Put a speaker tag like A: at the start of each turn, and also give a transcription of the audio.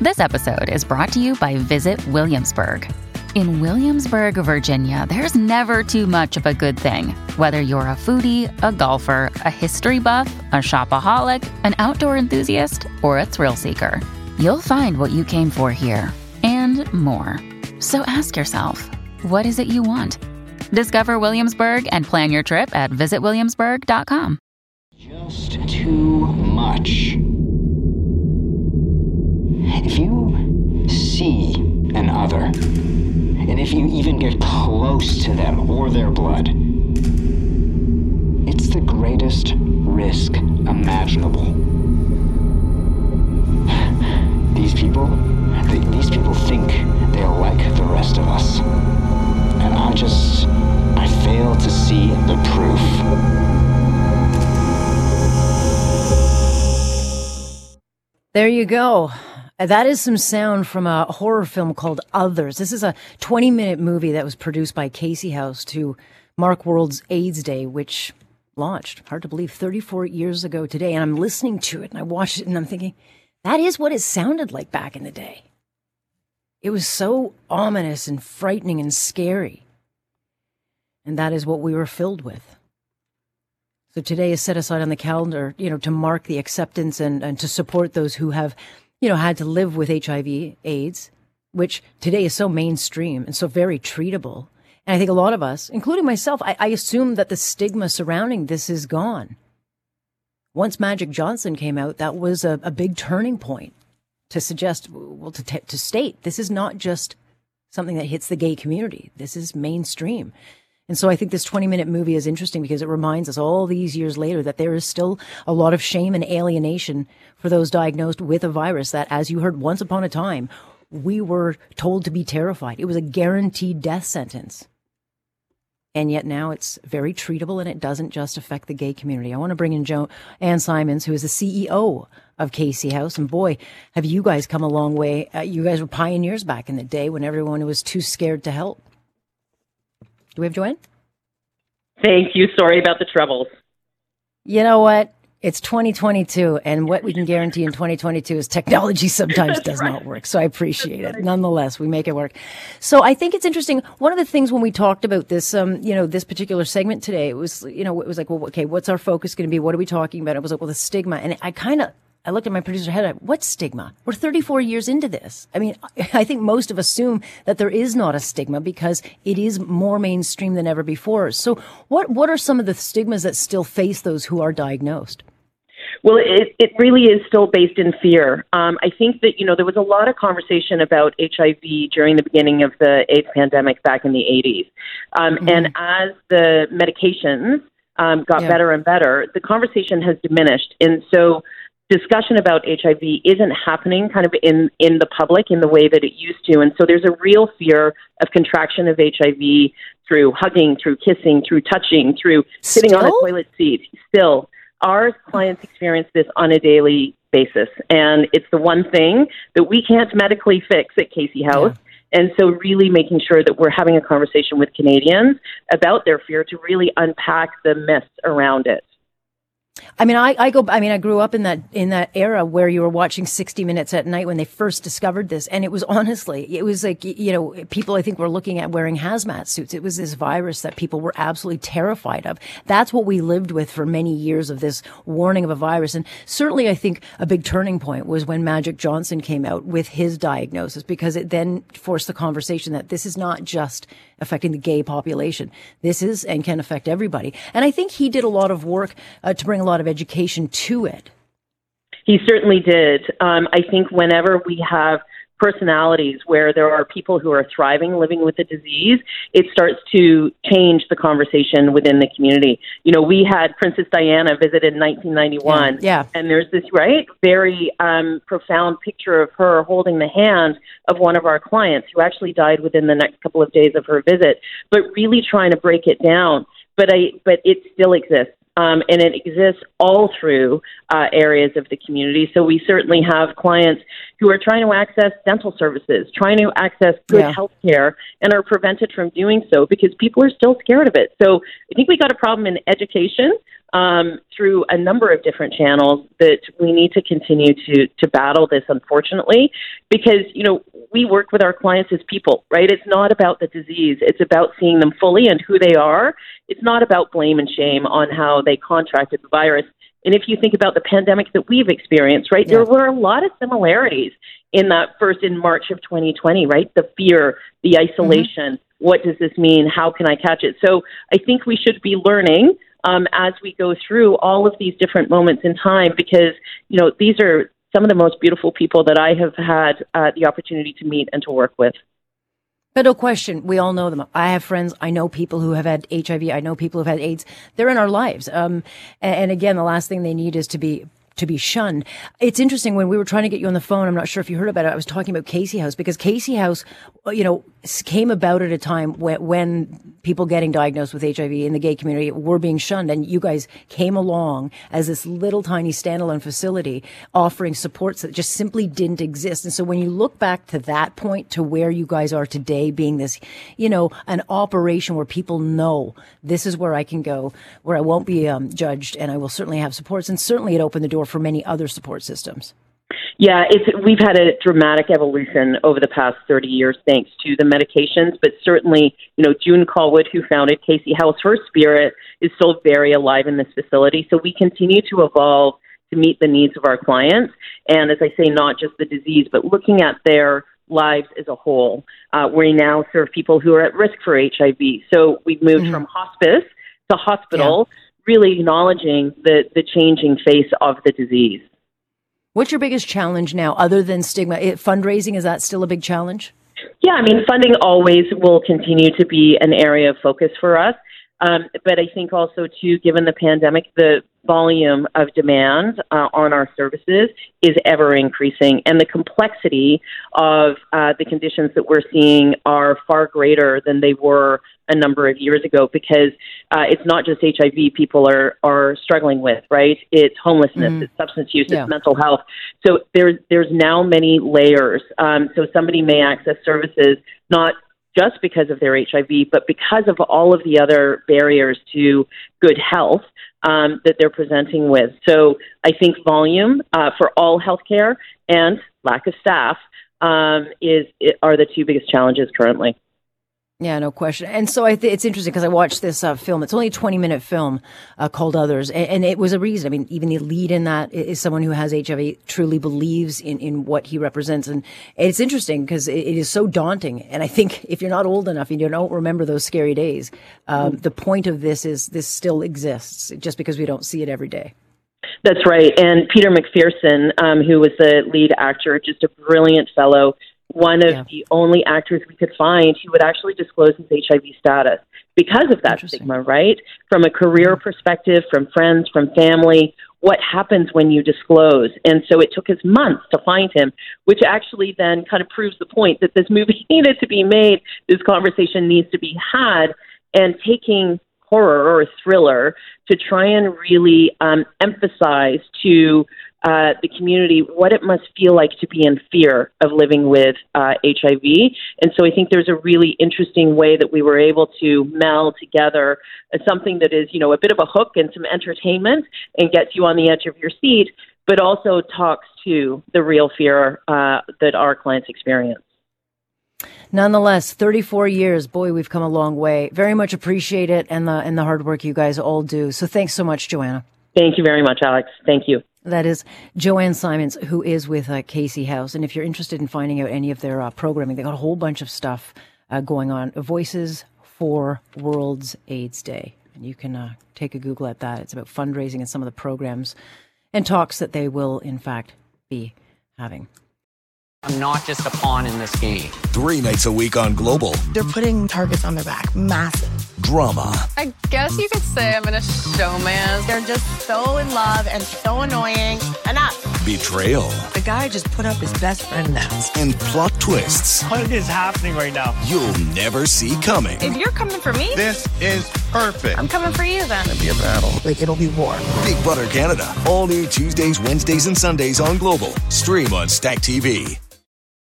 A: This episode is brought to you by Visit Williamsburg. In Williamsburg, Virginia, there's never too much of a good thing. Whether you're a foodie, a golfer, a history buff, a shopaholic, an outdoor enthusiast, or a thrill seeker, you'll find what you came for here and more. So ask yourself, what is it you want? Discover Williamsburg and plan your trip at visitwilliamsburg.com.
B: Just too much. If you see an other, and if you even get close to them or their blood, it's the greatest risk imaginable. These people think they're like the rest of us. And I fail to see the proof.
C: There you go. That is some sound from a horror film called Others. This is a 20-minute movie that was produced by Casey House to mark World AIDS Day, which launched, hard to believe, 34 years ago today. And I'm listening to it and I watched it and I'm thinking, that is what it sounded like back in the day. It was so ominous and frightening and scary. And that is what we were filled with. So today is set aside on the calendar, to mark the acceptance and to support those who have, had to live with HIV, AIDS, which today is so mainstream and so very treatable. And I think a lot of us, including myself, I assume that the stigma surrounding this is gone. Once Magic Johnson came out, that was a big turning point to suggest, to state, this is not just something that hits the gay community. This is mainstream. And so I think this 20-minute movie is interesting because it reminds us all these years later that there is still a lot of shame and alienation for those diagnosed with a virus that, as you heard once upon a time, we were told to be terrified. It was a guaranteed death sentence. And yet now it's very treatable and it doesn't just affect the gay community. I want to bring in Ann Simons, who is the CEO of Casey House. And boy, have you guys come a long way. You guys were pioneers back in the day when everyone was too scared to help. Do we have Joanne?
D: Thank you. Sorry about the troubles.
C: You know what? It's 2022, and what we can guarantee in 2022 is technology sometimes does not work. So I appreciate it. Nonetheless, we make it work. So I think it's interesting. One of the things when we talked about this, this particular segment today, it was like, well, okay, what's our focus going to be? What are we talking about? It was like, well, the stigma. And I looked at my producer head. What stigma? We're 34 years into this. I mean, I think most of us assume that there is not a stigma because it is more mainstream than ever before. So what are some of the stigmas that still face those who are diagnosed?
D: Well, it really is still based in fear. I think that, there was a lot of conversation about HIV during the beginning of the AIDS pandemic back in the 80s. And as the medications got better and better, the conversation has diminished. And so discussion about HIV isn't happening kind of in the public in the way that it used to. And so there's a real fear of contraction of HIV through hugging, through kissing, through touching, through sitting on a toilet seat. Still, our clients experience this on a daily basis. And it's the one thing that we can't medically fix at Casey House. Yeah. And so really making sure that we're having a conversation with Canadians about their fear to really unpack the myths around it.
C: I mean, I grew up in that era where you were watching 60 Minutes at night when they first discovered this. And it was like, people I think were looking at wearing hazmat suits. It was this virus that people were absolutely terrified of. That's what we lived with for many years, of this warning of a virus. And certainly I think a big turning point was when Magic Johnson came out with his diagnosis, because it then forced the conversation that this is not just affecting the gay population. This is and can affect everybody. And I think he did a lot of work to bring a lot of education to it.
D: He certainly did. I think whenever we have personalities where there are people who are thriving living with the disease, it starts to change the conversation within the community. We had Princess Diana visit in 1991, and there's this very profound picture of her holding the hand of one of our clients who actually died within the next couple of days of her visit, but really trying to break it down. But it still exists. And it exists all through areas of the community. So we certainly have clients who are trying to access dental services, trying to access good health care, and are prevented from doing so because people are still scared of it. So I think we got a problem in education, through a number of different channels that we need to continue to battle this, unfortunately, because, we work with our clients as people, right? It's not about the disease. It's about seeing them fully and who they are. It's not about blame and shame on how they contracted the virus. And if you think about the pandemic that we've experienced, right, there were a lot of similarities in March of 2020, right? The fear, the isolation. What does this mean? How can I catch it? So I think we should be learning as we go through all of these different moments in time, because, these are some of the most beautiful people that I have had the opportunity to meet and to work with.
C: But no question, we all know them. I have friends. I know people who have had HIV. I know people who have had AIDS. They're in our lives. And again, the last thing they need is to be shunned. It's interesting, when we were trying to get you on the phone, I'm not sure if you heard about it, I was talking about Casey House, because Casey House, came about at a time when people getting diagnosed with HIV in the gay community were being shunned, and you guys came along as this little tiny standalone facility offering supports that just simply didn't exist. And so when you look back to that point to where you guys are today, being this, an operation where people know this is where I can go, where I won't be judged, and I will certainly have supports, and certainly it opened the door for many other support systems.
D: Yeah, we've had a dramatic evolution over the past 30 years thanks to the medications, but certainly, June Callwood, who founded Casey House, her spirit is still very alive in this facility. So we continue to evolve to meet the needs of our clients. And as I say, not just the disease, but looking at their lives as a whole. We now serve people who are at risk for HIV. So we've moved from hospice to hospital, really acknowledging the changing face of the disease.
C: What's your biggest challenge now, other than stigma? Fundraising, is that still a big challenge?
D: Yeah, funding always will continue to be an area of focus for us. But I think also, too, given the pandemic, the volume of demand on our services is ever increasing. And the complexity of the conditions that we're seeing are far greater than they were a number of years ago, because it's not just HIV people are struggling with, right? It's homelessness, it's substance use, it's mental health. So there's now many layers. So somebody may access services not just because of their HIV, but because of all of the other barriers to good health that they're presenting with. So I think volume for all healthcare and lack of staff are the two biggest challenges currently.
C: Yeah, no question. And so it's interesting because I watched this film. It's only a 20-minute film called Others. And it was a reason. Even the lead in that is someone who has HIV, truly believes in what he represents. And it's interesting because it is so daunting. And I think if you're not old enough and you don't remember those scary days, the point of this is this still exists just because we don't see it every day.
D: That's right. And Peter McPherson, who was the lead actor, just a brilliant fellow, one of the only actors we could find who would actually disclose his HIV status because of that stigma, right? From a career perspective, from friends, from family, what happens when you disclose? And so it took us months to find him, which actually then kind of proves the point that this movie needed to be made, this conversation needs to be had, and taking horror or a thriller to try and really emphasize to the community what it must feel like to be in fear of living with HIV. And so I think there's a really interesting way that we were able to meld together something that is, a bit of a hook and some entertainment and gets you on the edge of your seat, but also talks to the real fear that our clients experience.
C: Nonetheless, 34 years, boy, we've come a long way. Very much appreciate it and the hard work you guys all do. So thanks so much, Joanna.
D: Thank you very much, Alex. Thank you.
C: That is Joanne Simons, who is with Casey House. And if you're interested in finding out any of their programming, they've got a whole bunch of stuff going on. Voices for World's AIDS Day. And you can take a Google at that. It's about fundraising and some of the programs and talks that they will, in fact, be having.
E: I'm not just a pawn in this game.
F: 3 nights a week on Global.
G: They're putting targets on their back. Massive.
F: Drama.
H: I guess you could say I'm in a showman.
G: They're just so in love and so annoying. Enough.
F: Betrayal.
G: The guy just put up his best friend now.
F: And plot twists.
I: What is happening right now?
F: You'll never see coming.
H: If you're coming for me,
I: this is perfect.
H: I'm coming for you then.
F: It'll be a battle.
G: It'll be war.
F: Big Brother Canada. All new Tuesdays, Wednesdays, and Sundays on Global. Stream on Stack TV.